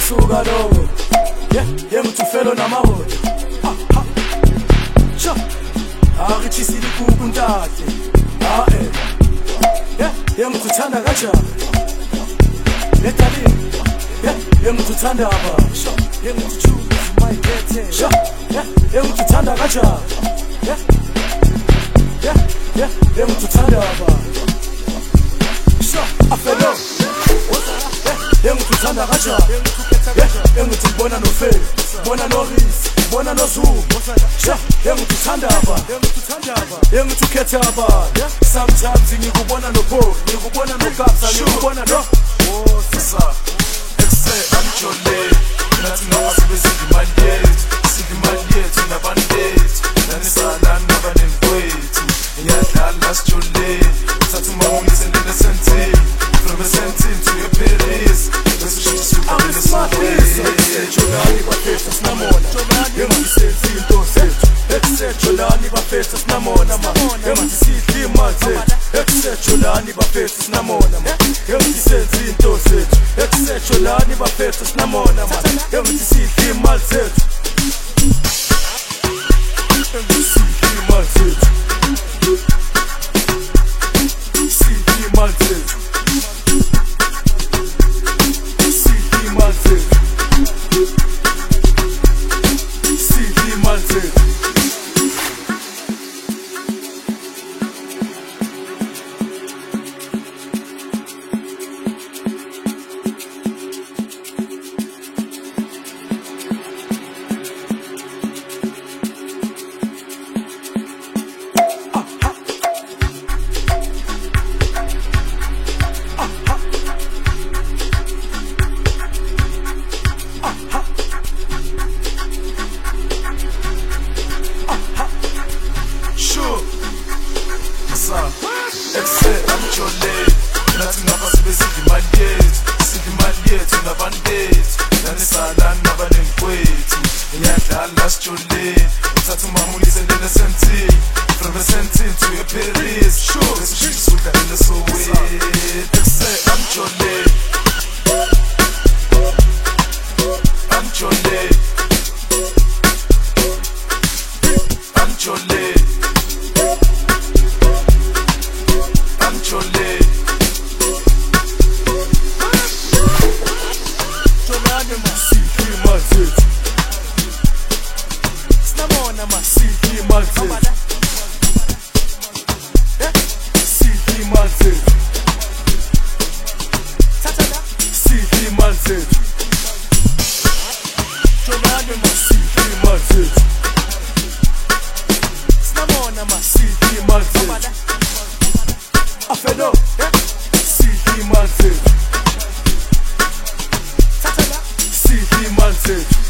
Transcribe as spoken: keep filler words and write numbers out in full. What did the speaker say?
suka lowo yeah yengithufelo namahodo cha akuthisile kuku ntate ah eh yeah yengithanda kanjani lethalini yeah yengithanda abasha yengithuchuza my getting sha yeah yengithanda kanjani yeah yeah yeah yengithanda abasha sha afelo yengithanda kanjani yeah engithibona no fail bona no risk bona no zoom sha yengithanda aba yengithukhetha aba sometimes ngikubona no bo ngikubona no kapsa ngikubona no oh sisa exe amjole nathi noma sibezile imali yethu sibizile imali yethu nabandethu nanisala nabanenkwethu iyadlala sijole sathi mawungise nele sentile from a sentile to your Paris bese shisuka nele sentile Jolani bafethu sinamona yengisithi into sethu exe Jolani bafethu sinamona ma yengisithi imali zethu exe Jolani bafethu sinamona ma yengisithi into sethu exe Jolani bafethu sinamona ma yengisithi imali zethu yengisithi imali zethu sithi imali zethu sithi imali zethu sithi imali zethu exe amjole nathi ngapha sibezile imali yethu sibizile imali yethu nabandethu nanisala nabanenkwethu iyadlala sijole uthatha umamulise nele sentile from a sentile to your Paris bese shisuka nele Soweto exe amjole amjole amjole Jole Jolani masithi imali zethu sinamona masithi imali zethu sithi imali zethu sithi imali zethu Jolani masithi imali zethu sinamona masithi imali zethu afelo sithi imali zethu sithi imali zethu